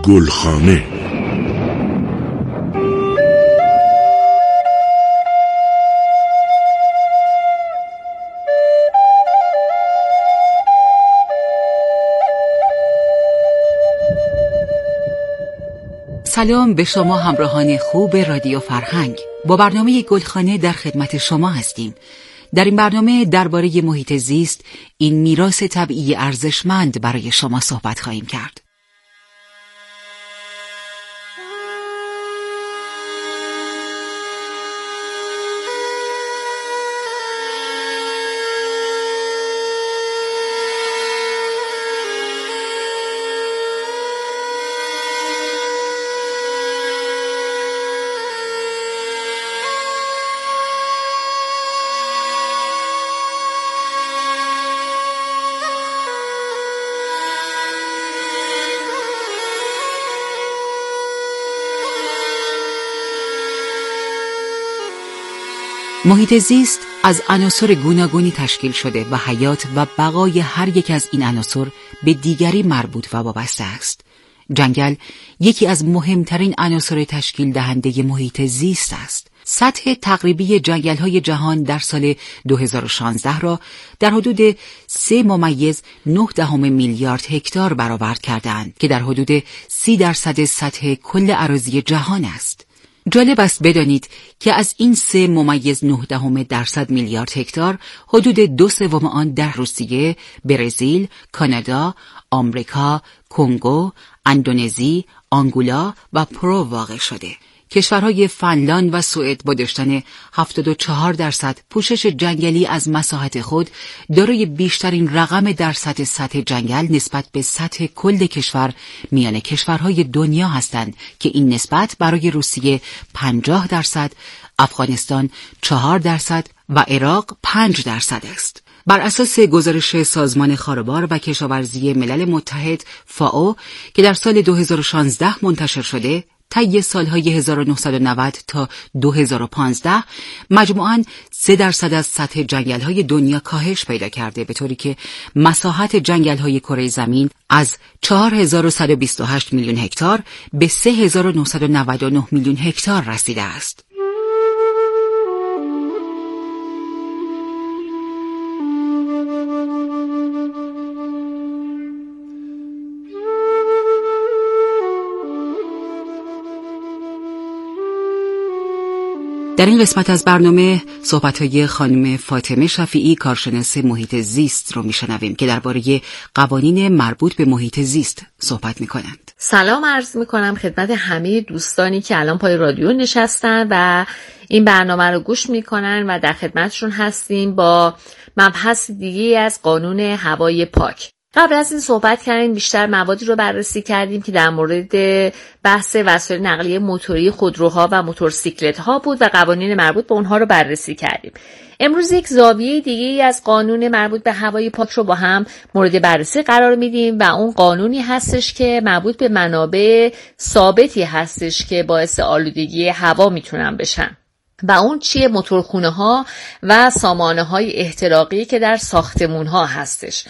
گلخانه. سلام به شما همراهان خوب رادیو فرهنگ. با برنامه گلخانه در خدمت شما هستیم. در این برنامه درباره محیط زیست، این میراث طبیعی ارزشمند، برای شما صحبت خواهیم کرد. محیط زیست از عناصر گوناگونی تشکیل شده و حیات و بقای هر یک از این عناصر به دیگری مربوط و وابسته است. جنگل یکی از مهمترین عناصر تشکیل دهنده محیط زیست است. سطح تقریبی جنگل‌های جهان در سال 2016 را در حدود 3.9 میلیارد هکتار برآورد کردند که در حدود 30% سطح کل اراضی جهان است. جالب است بدانید که از این 3.9 میلیارد هکتار حدود 2/3 آن در روسیه، برزیل، کانادا، آمریکا، کنگو، اندونزی، آنگولا و پرو واقع شده. کشورهای فنلاند و سوئد با داشتن 74% پوشش جنگلی از مساحت خود دارای بیشترین رقم درصد سطح جنگل نسبت به سطح کل کشور میان کشورهای دنیا هستند که این نسبت برای روسیه 50%، افغانستان 4% و عراق 5% است. بر اساس گزارش سازمان خاروبار و کشاورزی ملل متحد فائو که در سال 2016 منتشر شده، طی سالهای 1990 تا 2015 مجموعاً 3% از سطح جنگل‌های دنیا کاهش پیدا کرده، به طوری که مساحت جنگل‌های کره زمین از 4128 میلیون هکتار به 3999 میلیون هکتار رسیده است. در این قسمت از برنامه صحبت‌های خانم فاطمه شفیعی، کارشناس محیط زیست رو میشنویم که درباره قوانین مربوط به محیط زیست صحبت میکنند. سلام عرض میکنم خدمت همه دوستانی که الان پای رادیو نشستن و این برنامه رو گوش میکنن و در خدمتشون هستیم با مبحث دیگه از قانون هوای پاک. قبل از این صحبت کردیم، بیشتر موادی رو بررسی کردیم که در مورد بحث وسایل نقلیه موتوری، خودروها و موتورسیکلت‌ها بود و قوانین مربوط به اونها رو بررسی کردیم. امروز یک زاویه دیگه از قانون مربوط به هوای پاک رو با هم مورد بررسی قرار میدیم و اون قانونی هستش که مربوط به منابع ثابتی هستش که باعث آلودگی هوا میتونن بشن. و اون چیه؟ موتورخونه ها و سامانه های احتراقی که در ساختمون ها هستش.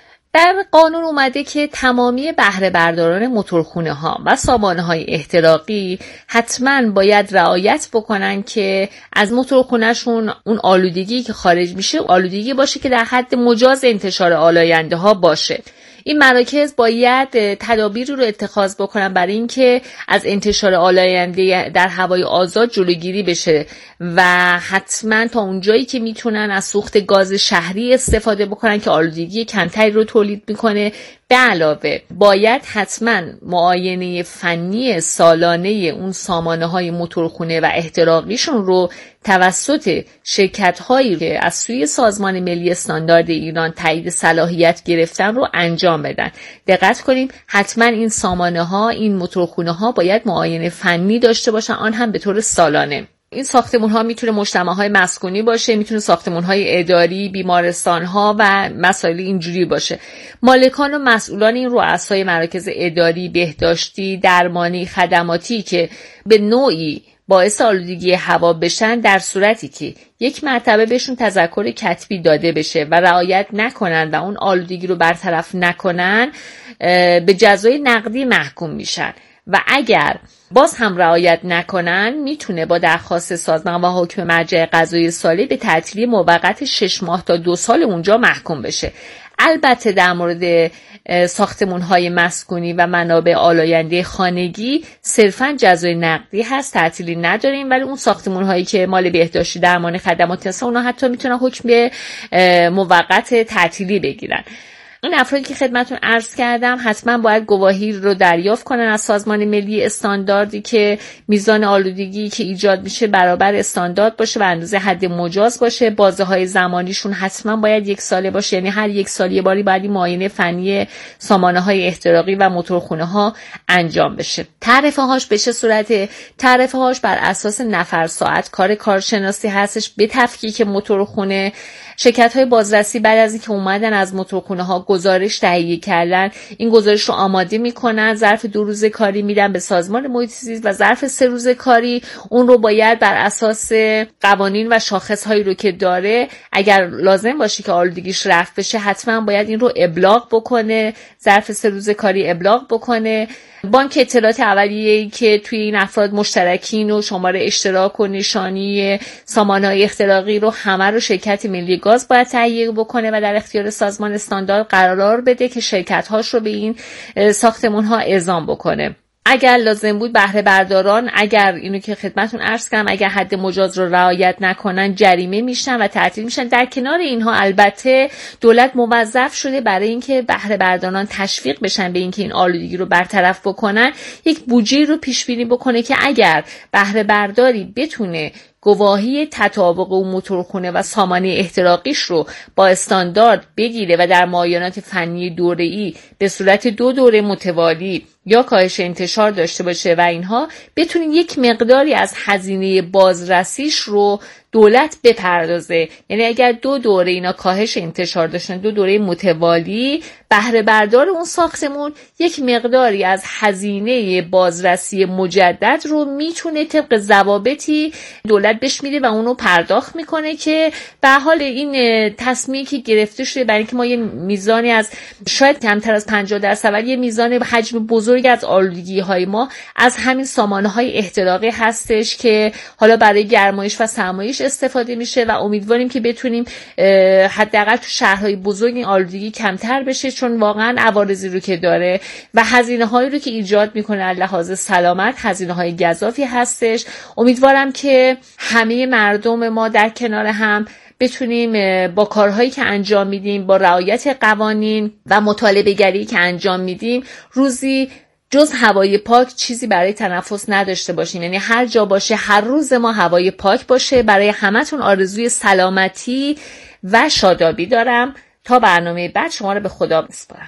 در قانون اومده که تمامی بهره برداران موتورخونه ها و سامانه های احتراقی حتما باید رعایت بکنن که از موتورخونهشون اون آلودگی که خارج میشه آلودگی باشه که در حد مجاز انتشار آلاینده ها باشه. این مراکز باید تدابیری رو اتخاذ بکنن برای اینکه از انتشار آلاینده در هوای آزاد جلوگیری بشه و حتما تا اونجایی که میتونن از سوخت گاز شهری استفاده بکنن که آلودگی کمتری رو تولید میکنه. به علاوه باید حتما معاینه فنی سالانه اون سامانه های موتورخونه و احتراقیشون رو توسط شرکت هایی که از سوی سازمان ملی استاندارد ایران تایید صلاحیت گرفتن رو انجام بدن. دقت کنیم حتما این سامانه ها، این موتورخونه ها باید معاینه فنی داشته باشن، آن هم به طور سالانه. این ساختمون ها میتونه مجتمع های مسکونی باشه، میتونه ساختمون های اداری، بیمارستان ها و مسائل اینجوری باشه. مالکان و مسئولان این رؤسای مراکز اداری، بهداشتی، درمانی، خدماتی که به نوعی باعث آلودگی هوا بشن در صورتی که یک مرتبه بهشون تذکر کتبی داده بشه و رعایت نکنن و اون آلودگی رو برطرف نکنن به جزای نقدی محکوم میشن و اگر باز هم رعایت نکنن میتونه با درخواست سازمان و حکم مرجع قضایی صالح به تعطیلی موقت 6 ماه تا 2 سال اونجا محکوم بشه. البته در مورد ساختمان‌های مسکونی و منابع آلاینده خانگی صرفاً جزای نقدی هست، تعطیلی نداریم، ولی اون ساختمان‌هایی که مال بهداشتی درمانی خدماتی هستن اونا حتی میتونن حکم به موقت تعطیلی بگیرن. این افرادی که خدمتون عرض کردم حتما باید گواهی رو دریافت کنن از سازمان ملی استانداردی که میزان آلودگی که ایجاد میشه برابر استاندارد باشه و اندازه حد مجاز باشه. بازه‌های زمانیشون حتما باید 1 ساله باشه، یعنی هر 1 سال یه باری باید معاینه فنی سامانه‌های احتراقی و موتورخونه‌ها انجام بشه. تعرفه‌هاش به چه صورته؟ تعرفه‌هاش بر اساس نفر ساعت کار کارشناسی هستش به تفکیک موتورخونه. شرکت‌های بازرسی بعد از اینکه اومدن از موتورخونه‌ها گزارش تهیه کردن، این گزارش رو آماده میکنن، ظرف 2 روز کاری میدن به سازمان محیط زیست و ظرف 3 روز کاری اون رو باید بر اساس قوانین و شاخص‌هایی رو که داره اگر لازم باشه که آلودگیش رفع بشه حتما باید این رو ابلاغ بکنه، ظرف 3 روز کاری ابلاغ بکنه. بانک اطلاعات اولیه‌ای که توی این افراد مشترکین و شماره اشتراک و نشانی سامانه‌های احتراقی رو همه رو شرکت ملی گاز باید تهیه بکنه و در اختیار سازمان استاندارد قرار بده که شرکت‌هاش رو به این ساختمان‌ها اعزام بکنه. اگر لازم بود بهره برداران اگر اینو که خدمتون عرض کردم اگر حد مجاز رو رعایت نکنن جریمه میشن و تعطیل میشن. در کنار اینها البته دولت موظف شده برای اینکه بهره برداران تشویق بشن به اینکه این آلودگی رو برطرف بکنن یک بودجه رو پیش بینی بکنه که اگر بهره برداری بتونه گواهی تطابق و موتورخونه و سامانه احتراقیش رو با استاندارد بگیره و در معاینات فنی دوره‌ای به صورت 2 دوره متوالی یا کاهش انتشار داشته باشه و اینها بتونین یک مقداری از هزینه بازرسیش رو دولت بپردازه. یعنی اگر 2 دوره اینا کاهش انتشار داشتن 2 دوره متوالی بهره بردار اون ساختمون یک مقداری از هزینه بازرسی مجدد رو میتونه طبق ضوابطی دولت بهش میده و اونو پرداخت میکنه که به حال این تصمیمی که گرفته شده برای اینکه ما یه میزانی از شاید کمتر از 50% ولی یه میزان حجم بزرگی از آلودگی های ما از همین سامانه های احتراقی هستش که حالا برای گرمایش و سرمایش استفاده میشه و امیدواریم که بتونیم حداقل تو شهرهای بزرگ این آلودگی کمتر بشه چون واقعا عوارضی رو که داره و هزینه هایی رو که ایجاد میکنه از لحاظ سلامت هزینه های گزافی هستش. امیدوارم که همه مردم ما در کنار هم بتونیم با کارهایی که انجام میدیم با رعایت قوانین و مطالبه گری که انجام میدیم روزی جز هوای پاک چیزی برای تنفس نداشته باشیم. یعنی هر جا باشه هر روز ما هوای پاک باشه. برای همتون آرزوی سلامتی و شادابی دارم. تا برنامه بعد شما رو به خدا میسپارم.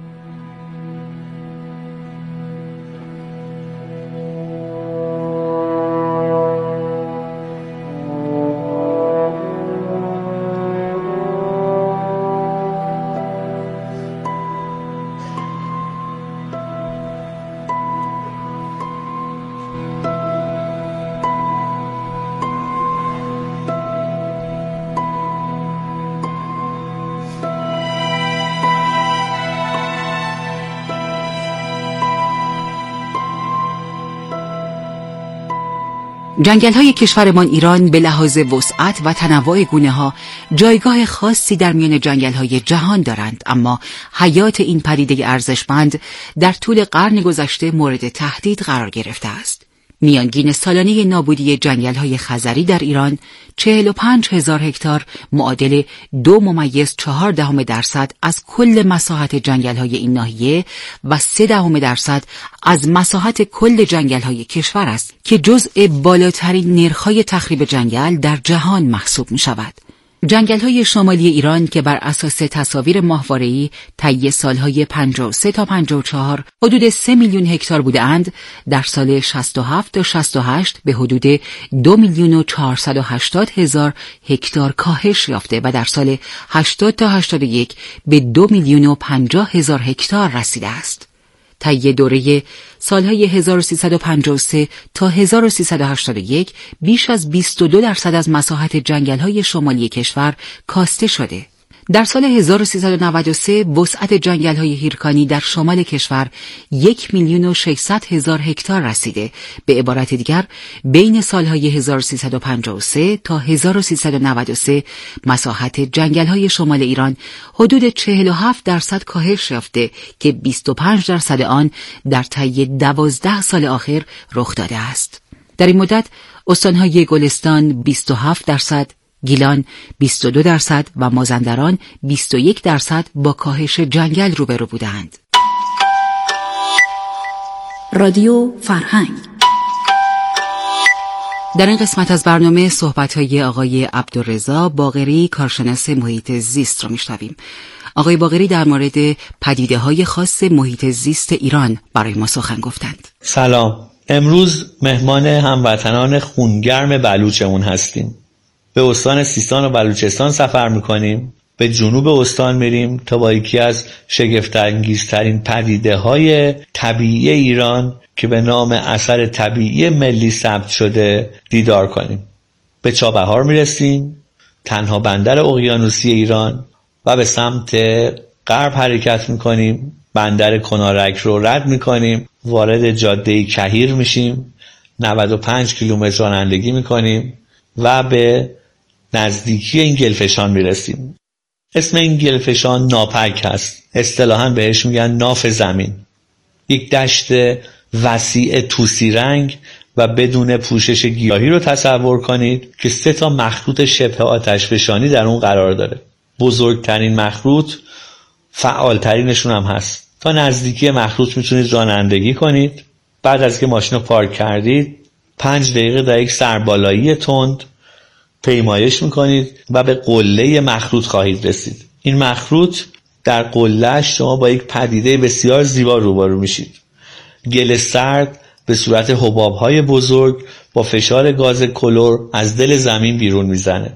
جنگل‌های کشورمان ایران به لحاظ وسعت و تنوع گونه‌ها جایگاه خاصی در میان جنگل‌های جهان دارند، اما حیات این پدیده ارزشمند در طول قرن گذشته مورد تهدید قرار گرفته است. میانگین سالانه نابودی جنگل‌های خزری در ایران 45,000 هکتار معادل 2.4% از کل مساحت جنگل‌های این ناحیه و 0.3% از مساحت کل جنگل‌های کشور است که جزء بالاترین نرخ‌های تخریب جنگل در جهان محسوب می‌شود. جنگل‌های شمالی ایران که بر اساس تصاویر ماهواره‌ای طی سال‌های 53 تا 54 حدود 3 میلیون هکتار بودند، در سال 67 تا 68 به حدود 2,480,000 هکتار کاهش یافته و در سال 80 تا 81 به 2,050,000 هکتار رسیده است. طی دوره سالهای 1353 تا 1381 بیش از 22% از مساحت جنگل‌های شمالی کشور کاسته شده. در سال 1393 وسعت جنگل‌های هیرکانی در شمال کشور 1,600,000 هکتار رسیده. به عبارت دیگر بین سالهای 1353 تا 1393 مساحت جنگل‌های شمال ایران حدود 47% کاهش یافته که 25% آن در طی 12 سال آخر رخ داده است. در این مدت استان‌های گلستان 27%، گیلان 22% و مازندران 21% با کاهش جنگل روبرو بودند. رادیو فرهنگ. در این قسمت از برنامه صحبت‌های آقای عبدالرضا باقری کارشناس محیط زیست را میشنویم. آقای باقری در مورد پدیده‌های خاص محیط زیست ایران برای ما سخن گفتند. سلام. امروز مهمان هموطنان خونگرم بلوچمون هستیم. به استان سیستان و بلوچستان سفر میکنیم. به جنوب استان میریم تا با یکی از شگفت‌انگیزترین پدیده‌های طبیعی ایران که به نام اثر طبیعی ملی ثبت شده دیدار کنیم. به چابهار میرسیم، تنها بندر اقیانوسی ایران، و به سمت غرب حرکت میکنیم. بندر کنارک رو رد میکنیم، وارد جاده کهیر میشیم، 95 کیلومتر رانندگی میکنیم و به نزدیکی این گلفشان میرسیم. اسم این گلفشان ناپک هست. اصطلاحاً بهش میگن ناف زمین. یک دشت وسیع طوسی رنگ و بدون پوشش گیاهی رو تصور کنید که 3 مخروط شبه آتشفشانی در اون قرار داره. بزرگترین مخروط فعالترینشون هم هست. تا نزدیکی مخروط میتونید رانندگی کنید. بعد از که ماشین رو پارک کردید 5 دقیقه در یک سربالایی تند پیمایش میکنید و به قله مخروط خواهید رسید. این مخروط در قله‌اش شما با یک پدیده بسیار زیبا روبرو میشید. گل سرد به صورت حباب‌های بزرگ با فشار گاز کلور از دل زمین بیرون میزنه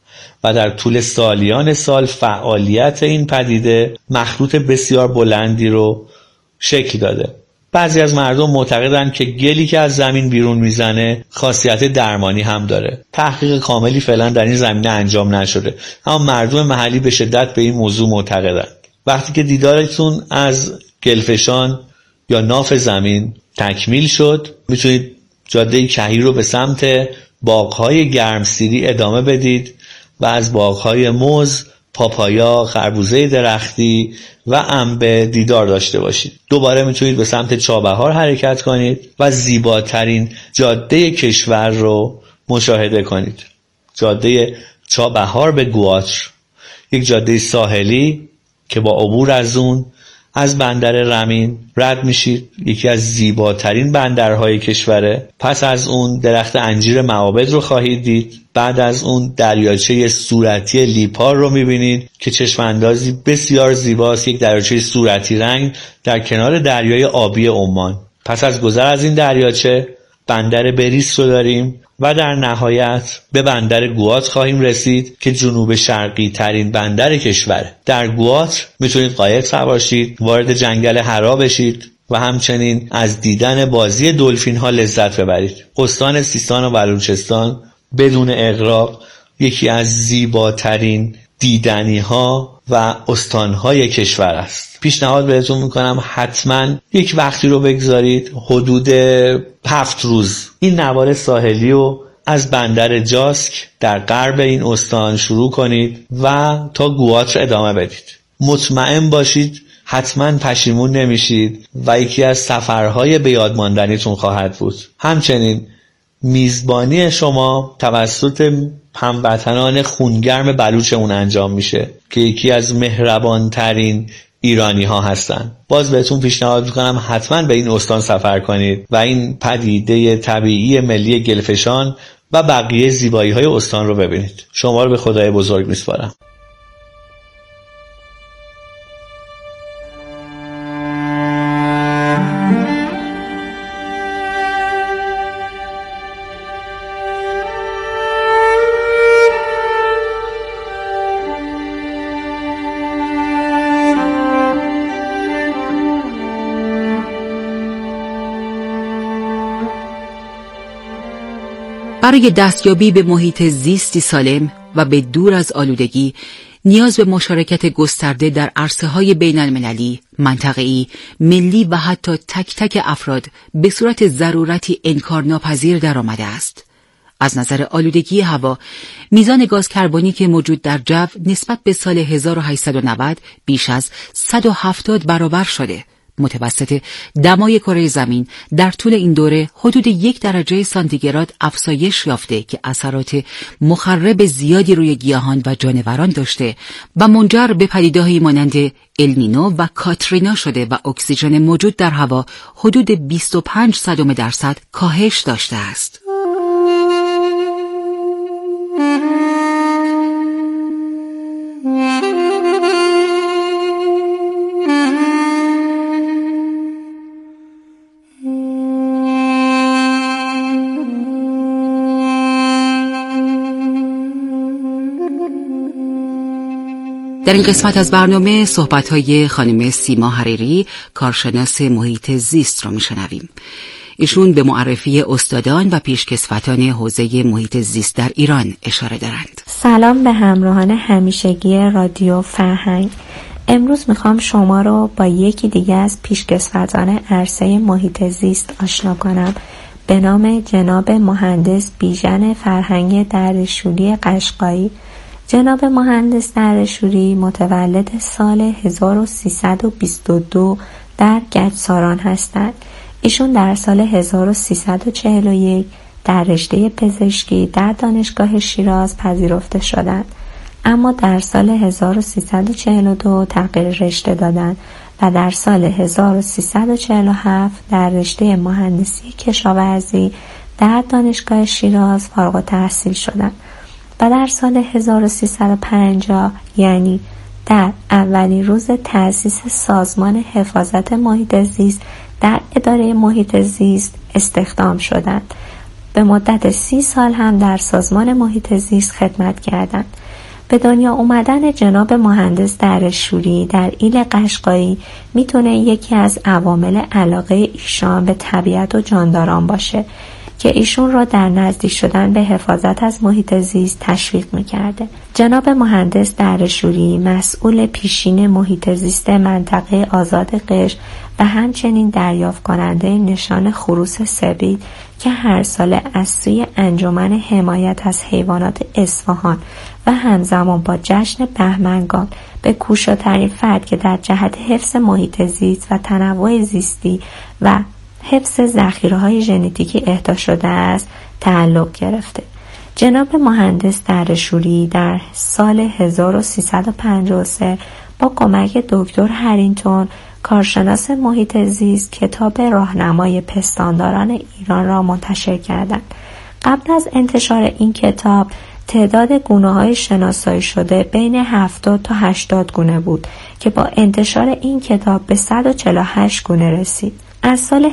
و در طول سالیان سال فعالیت این پدیده مخروط بسیار بلندی رو شکل داده. بعضی از مردم معتقدند که گلی که از زمین بیرون میزنه خاصیت درمانی هم داره. تحقیق کاملی فعلا در این زمینه انجام نشده، اما مردم محلی به شدت به این موضوع معتقدند. وقتی که دیدارتون از گلفشان یا ناف زمین تکمیل شد، میتونید جاده کهیر رو به سمت باغ‌های گرمسیری ادامه بدید و از باغ‌های موز، پاپایا، خربوزه درختی و انبه دیدار داشته باشید. دوباره میتونید به سمت چابهار حرکت کنید و زیباترین جاده کشور رو مشاهده کنید. جاده چابهار به گواتر، یک جاده ساحلی که با عبور از اون از بندر رمین رد میشید. یکی از زیباترین بندرهای کشوره. پس از اون درخت انجیر معابد رو خواهید دید. بعد از اون دریاچه صورتی لیپار رو میبینید که چشم اندازی بسیار زیباست. یک دریاچه صورتی رنگ در کنار دریای آبی عمان. پس از گذر از این دریاچه بندر بریس رو داریم و در نهایت به بندر گواتر خواهیم رسید که جنوب شرقی ترین بندر کشوره. در گواتر میتونید قایق سوار شید، وارد جنگل حرا بشید و همچنین از دیدن بازی دلفین ها لذت ببرید. استان سیستان و بلوچستان بدون اغراق یکی از زیباترین دیدنی ها و استانهای کشور است. پیشنهاد بهتون میکنم حتما یک وقتی رو بگذارید، حدود 7 روز، این نوار ساحلی رو از بندر جاسک در غرب این استان شروع کنید و تا گواتر ادامه بدید. مطمئن باشید حتما پشیمون نمیشید و یکی از سفرهای به یاد ماندنیتون خواهد بود. همچنین میزبانی شما توسط هموطنان خونگرم بلوچمون انجام میشه که یکی از مهربانترین ایرانی ها هستن. باز بهتون پیشنهاد میکنم حتما به این استان سفر کنید و این پدیده طبیعی ملی گلفشان و بقیه زیبایی های استان رو ببینید. شما رو به خدای بزرگ میسپارم. برای دستیابی به محیط زیستی سالم و به دور از آلودگی نیاز به مشارکت گسترده در عرصه‌های بین‌المللی، منطقه‌ای، ملی و حتی تک تک افراد به صورت ضرورتی انکارناپذیر درآمده است. از نظر آلودگی هوا، میزان گاز کربنی که موجود در جو نسبت به سال 1890 بیش از 170 برابر شده. متوسط دمای کره زمین در طول این دوره حدود 1 درجه سانتیگراد افزایش یافته که اثرات مخرب زیادی روی گیاهان و جانوران داشته و منجر به پدیده‌هایی مانند النینو و کاترینا شده و اکسیژن موجود در هوا حدود 25% کاهش داشته است. در این قسمت از برنامه صحبت‌های خانم سیما حریری، کارشناس محیط زیست را می‌شنویم. ایشون به معرفی استادان و پیشکسوتان حوزه محیط زیست در ایران اشاره دارند. سلام به همراهان همیشگی رادیو فرهنگ. امروز میخوام شما رو با یکی دیگه از پیشکسوتان عرصه محیط زیست آشنا کنم به نام جناب مهندس بیژن فرهنگ دردشوری قشقایی. جناب مهندس دردشوری متولد سال 1322 در گچساران هستند. ایشون در سال 1341 در رشته پزشکی در دانشگاه شیراز پذیرفته شدند، اما در سال 1342 تغییر رشته دادند و در سال 1347 در رشته مهندسی کشاورزی در دانشگاه شیراز فارغ التحصیل شدند و در سال 1350 یعنی در اولین روز تأسیس سازمان حفاظت محیط زیست در اداره محیط زیست استخدام شدند. به مدت 30 سال هم در سازمان محیط زیست خدمت کردند. به دنیا اومدن جناب مهندس دردشوری در ایل قشقایی میتونه یکی از عوامل علاقه ایشان به طبیعت و جانداران باشه که ایشون را در نزدیک شدن به حفاظت از محیط زیست تشویق میکرده. جناب مهندس دردشوری مسئول پیشین محیط زیست منطقه آزاد قشم و همچنین دریافت کننده نشان خروس سپید که هر سال از سوی انجمن حمایت از حیوانات اصفهان و همزمان با جشن بهمنگان به کوشاترین فرد که در جهت حفظ محیط زیست و تنوع زیستی و حفظ ذخیره‌های ژنتیکی اهدا شده است تعلق گرفته. جناب مهندس دردشوری در سال 1353 با کمک دکتر هرینگتون کارشناس محیط زیست کتاب راهنمای پستانداران ایران را منتشر کردند. قبل از انتشار این کتاب تعداد گونه‌های شناسایی شده بین 70 تا 80 گونه بود که با انتشار این کتاب به 148 گونه رسید. از سال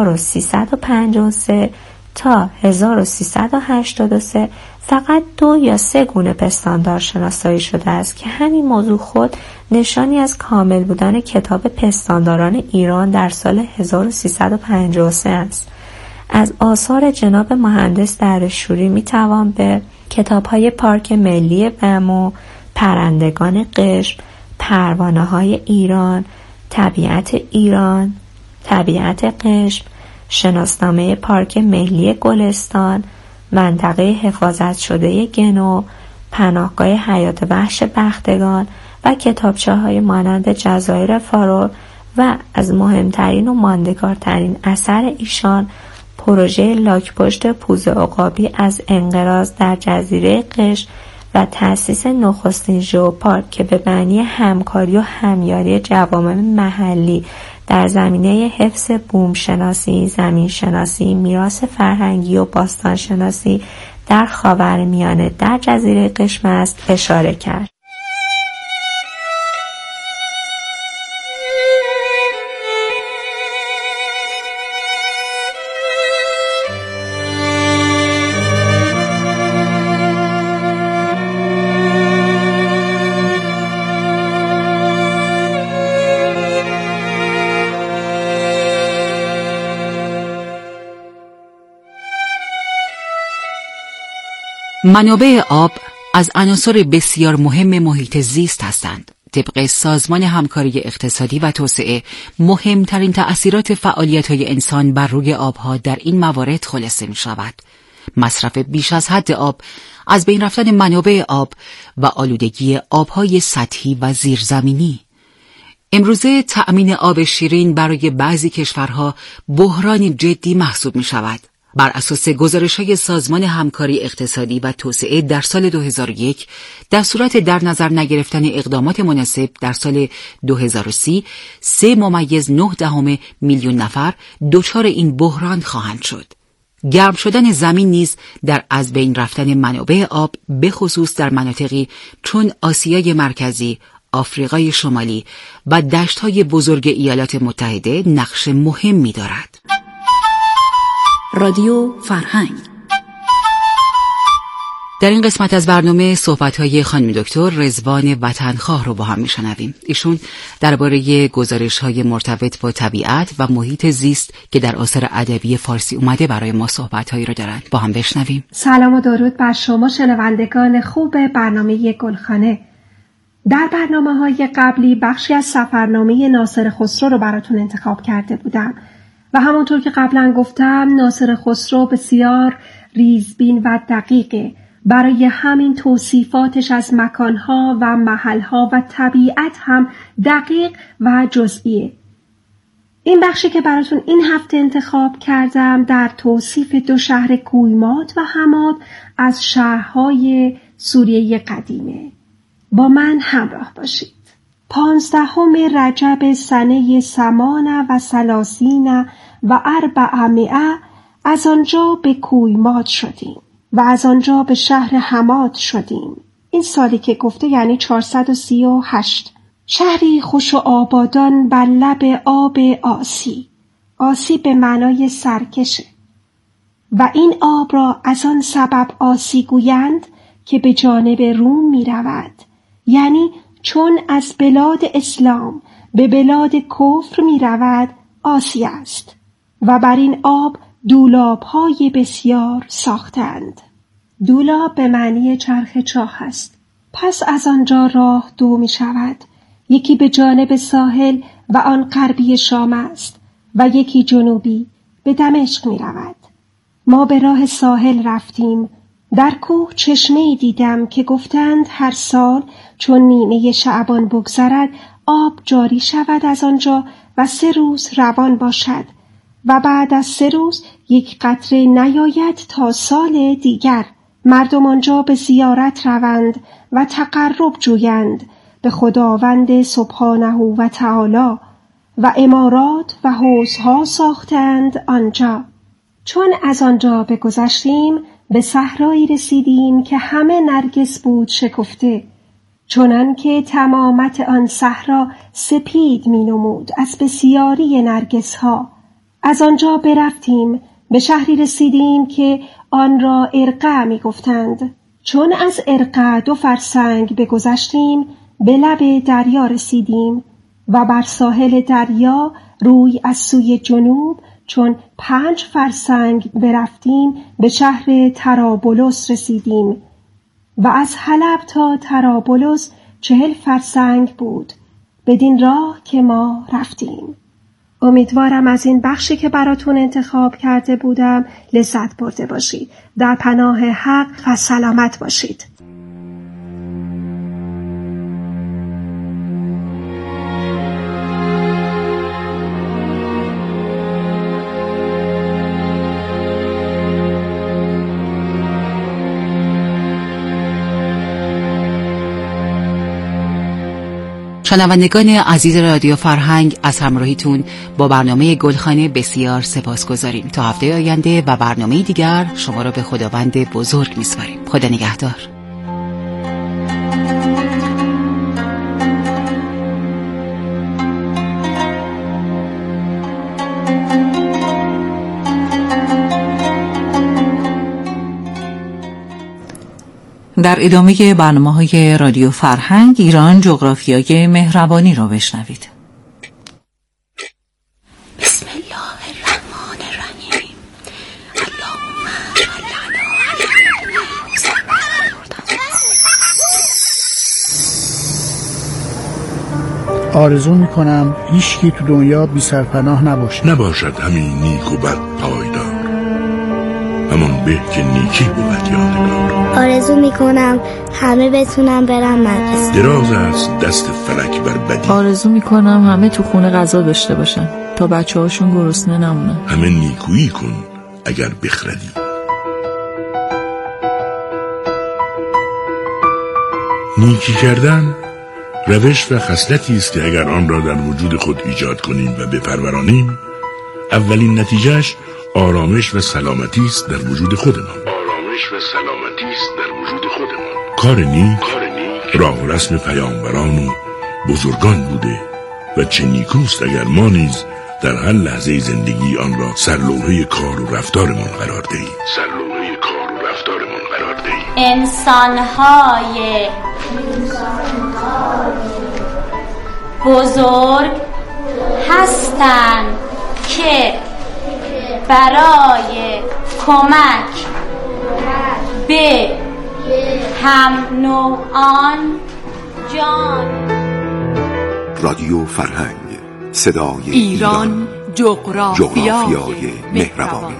1353 تا 1383 فقط 2 یا 3 گونه پستاندار شناسایی شده است که همین موضوع خود نشانی از کامل بودن کتاب پستانداران ایران در سال 1353 است. از آثار جناب مهندس دردشوری میتوان به کتاب‌های پارک ملی بمو، پرندگان قشم، پروانه‌های ایران، طبیعت ایران، طبیعت قشم، شناسنامه پارک ملی گلستان، منطقه حفاظت شده گنو، پناهگاه حیات وحش بختگان و کتابچه‌های مانند جزایر فارور و از مهمترین و ماندگارترین اثر ایشان پروژه لاک‌پشت پوز عقابی از انقراض در جزیره قشم و تأسیس نخستین ژئوپارک که به معنی همکاری و همیاری جوامع محلی در زمینه حفظ بوم شناسی، زمین شناسی، میراث فرهنگی و باستان شناسی در خاورمیانه در جزیره قشم است اشاره کرد. منابع آب از عناصر بسیار مهم محیط زیست هستند. طبق سازمان همکاری اقتصادی و توسعه، مهمترین تأثیرات فعالیت‌های انسان بر روی آبها در این موارد خلاصه می‌شود: مصرف بیش از حد آب، از بین رفتن منابع آب و آلودگی آبهای سطحی و زیرزمینی. امروزه تأمین آب شیرین برای بعضی کشورها بحرانی جدی محسوب می‌شود. بر اساس گزارش‌های سازمان همکاری اقتصادی و توسعه در سال 2001، در صورت در نظر نگرفتن اقدامات مناسب در سال 2030، 3.9 میلیون نفر دچار این بحران خواهند شد. گرم شدن زمین نیز در از بین رفتن منابع آب، به خصوص در مناطقی چون آسیای مرکزی، آفریقای شمالی و دشت‌های بزرگ ایالات متحده نقش مهمی دارد. رادیو فرهنگ. در این قسمت از برنامه صحبت‌های خانم دکتر رضوان وطنخواه رو با هم می‌شنویم. ایشون درباره گزارش‌های مرتبط با طبیعت و محیط زیست که در آثار ادبی فارسی اومده برای ما صحبت‌هایی رو دارن. با هم بشنویم. سلام و درود بر شما شنوندگان خوب برنامه گلخانه. در برنامه‌های قبلی بخشی از سفرنامه ناصر خسرو رو براتون انتخاب کرده بودم و همونطور که قبلا گفتم، ناصر خسرو بسیار ریزبین و دقیقه. برای همین توصیفاتش از مکانها و محلها و طبیعت هم دقیق و جزئیه. این بخشی که براتون این هفته انتخاب کردم در توصیف دو شهر کویمات و حماد از شهرهای سوریه قدیمه. با من همراه باشید. 15 رجب سنه 38 و 400 از آنجا به کویمات شدیم و از آنجا به شهر حماد شدیم. این سالی که گفته یعنی 438. شهری خوش و آبادان بر لب آب آسی. آسی به معنای سرکشه و این آب را از آن سبب آسی گویند که به جانب روم می رود، یعنی چون از بلاد اسلام به بلاد کفر می رود آسی است و بر این آب دولاب‌های بسیار ساختند. دولاب به معنی چرخ چاه است. پس از آنجا راه دو می شود. یکی به جانب ساحل و آن غربی شام است و یکی جنوبی به دمشق می رود. ما به راه ساحل رفتیم. در کوه چشمه‌ای دیدم که گفتند هر سال چون نیمه شعبان بگذرد آب جاری شود از آنجا و 3 روز روان باشد و بعد از 3 روز یک قطره نیاید تا سال دیگر. مردم آنجا به زیارت روند و تقرب جویند به خداوند سبحانه و تعالی و عمارات و حوضها ساختند آنجا. چون از آنجا بگذشتیم به صحرایی رسیدیم که همه نرگس بود شکفته، چنان که تمامت آن صحرا سپید می نمود از بسیاری نرگس ها. از آنجا برفتیم به شهری رسیدیم که آن را ارقع می گفتند. چون از ارقع 2 فرسنگ بگذشتیم به لب دریا رسیدیم و بر ساحل دریا روی از سوی جنوب چون 5 فرسنگ برفتیم به شهر طرابلس رسیدیم و از حلب تا طرابلس 40 فرسنگ بود. بدین راه که ما رفتیم. امیدوارم از این بخشی که براتون انتخاب کرده بودم لذت برده باشید. در پناه حق و سلامت باشید. شنوندگان عزیز رادیو فرهنگ، از همراهیتون با برنامه گلخانه بسیار سپاسگزاریم. تا هفته آینده و برنامه دیگر شما را به خداوند بزرگ می‌سپاریم. خدا نگهدار. در ادامه برنامه‌های رادیو فرهنگ ایران جغرافیای مهربانی را بشنوید. بسم الله الرحمن الرحیم. اللهم صل علی محمد. آرزو میکنم هیچکی تو دنیا بی سرپناه نباشد همین نیک و بد پایدار، همان به که نیکی بود یادگار. آرزو میکنم همه بتونم برم مدرسه. دراز است دست فلک بر بدی. آرزو میکنم همه تو خونه غذا داشته باشن تا بچه هاشون گرسنه نمونن. همه نیکویی کن اگر بخردی. نیکی کردن روش و خصلتی است که اگر آن را در وجود خود ایجاد کنیم و بپرورانیم، اولین نتیجهش آرامش و سلامتی است در وجود خودمان. کار نیک راه و رسم پیامبران و بزرگان بوده و چه نیکوست اگر ما نیز در هر لحظه زندگی آن را سرلوحه کار و رفتارمان قرار دهیم. انسان‌های بزرگ هستند که برای کمک به هم نوعان جان. رادیو فرهنگ، صدای ایران، جغرافیای مهربانی.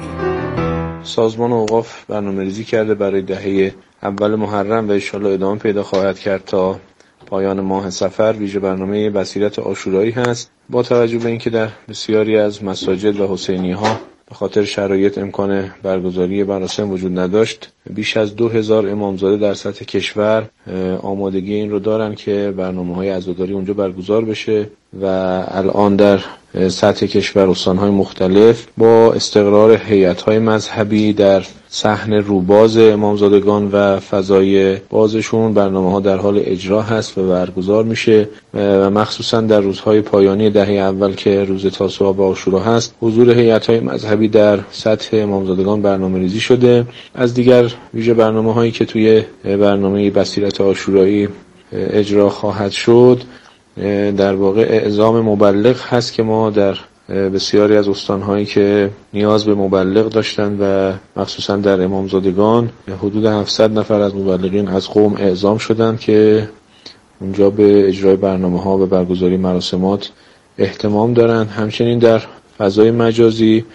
سازمان اوقاف برنامه‌ریزی کرده برای دهه اول محرم و انشالله ادامه پیدا خواهد کرد تا پایان ماه صفر ویژه برنامه بصیرت عاشورایی هست. با توجه به اینکه در بسیاری از مساجد و حسینی‌ها به خاطر شرایط امکان برگزاری مراسم وجود نداشت، بیش از 2000 امامزاده در سطح کشور آمادگی این رو دارن که برنامه‌های عزاداری اونجا برگزار بشه و الان در سطح کشور استان‌های مختلف با استقرار هیئت‌های مذهبی در صحن روباز امامزادگان و فضای بازشون برنامه‌ها در حال اجرا هست و برگزار میشه و مخصوصا در روزهای پایانی دهه اول که روز تاسوعا و عاشورا هست حضور هیئت‌های مذهبی در سطح امامزادگان برنامه‌ریزی شده. از دیگر ویژه برنامه‌هایی که توی برنامه بصیرت عاشورایی اجرا خواهد شد در واقع اعزام مبلغ هست که ما در بسیاری از استان‌هایی که نیاز به مبلغ داشتن و مخصوصا در امامزادگان حدود 700 نفر از مبلغین از قم اعزام شدند که اونجا به اجرای برنامه‌ها و برگزاری مراسمات اهتمام دارند. همچنین در فضای مجازی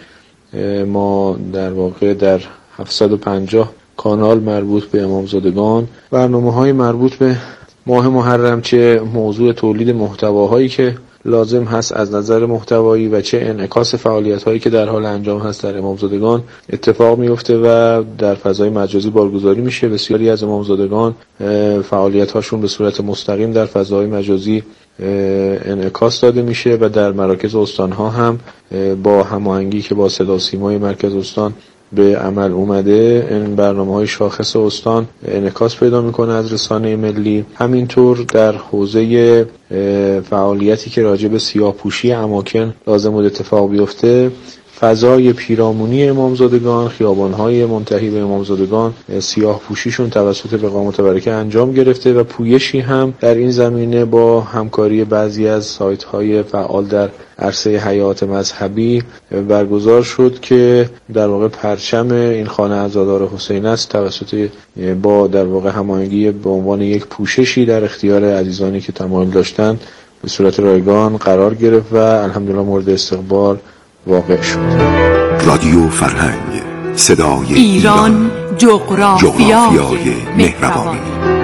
ما در واقع در 750 کانال مربوط به امامزادگان برنامه‌های مربوط به ماه محرم، چه موضوع تولید محتواهایی که لازم هست از نظر محتوایی و چه انعکاس فعالیت‌هایی که در حال انجام هست در امامزادگان اتفاق میفته و در فضای مجازی بارگذاری میشه. بسیاری از امامزادگان فعالیت‌هاشون به صورت مستقیم در فضای مجازی انعکاس داده میشه و در مراکز استان‌ها هم با هماهنگی که با صدا سیمای مرکز استان به عمل اومده این برنامه‌های شاخص استان انعکاس پیدا میکنه از رسانه ملی. همینطور در حوزه فعالیتی که راجع به سیاه‌پوشی اماکن لازم بود اتفاق بیفته، فضای پیرامونی امامزادگان، خیابان‌های منتهی به امامزادگان سیاه‌پوشیشون توسط بقامت برکه انجام گرفته و پویشی هم در این زمینه با همکاری بعضی از سایت‌های فعال در عرصه حیات مذهبی برگزار شد که در واقع پرچم این خانه عزادار حسین است توسط با در واقع هماهنگی به عنوان یک پوششی در اختیار عزیزانی که تمایل داشتند به صورت رایگان قرار گرفت و الحمدلله مورد استقبال واقع شد. رادیو فرهنگ، صدای ایران، جغرافیای مهربانی.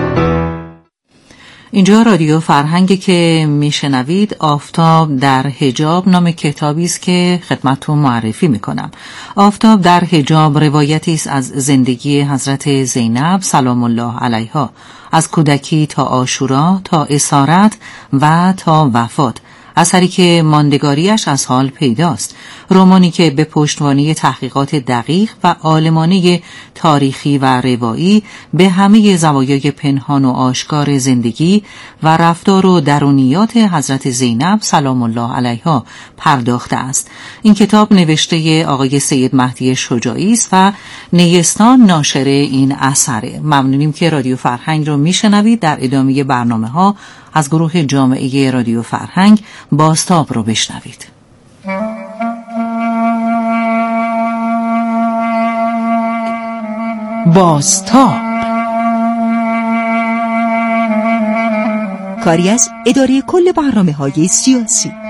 اینجا رادیو فرهنگی که میشنوید آفتاب در حجاب نام کتابی است که خدمتتون معرفی میکنم. آفتاب در حجاب روایتی است از زندگی حضرت زینب سلام الله علیها، از کودکی تا عاشورا تا اسارت و تا وفات، اثری که ماندگاریش از حال پیداست. رمانی که به پشتوانه تحقیقات دقیق و عالمانه تاریخی و روایی به همه زوایای پنهان و آشکار زندگی و رفتار و درونیات حضرت زینب سلام الله علیها پرداخته است. این کتاب نوشته آقای سید مهدی شجاعی است و نیستان ناشر این اثره. ممنونیم که رادیو فرهنگ رو میشنوید. در ادامه برنامه‌ها از گروه جامعه رادیو فرهنگ بازتاب رو بشنوید. بازتاب کاری از اداره کل برنامه‌های سیاسی.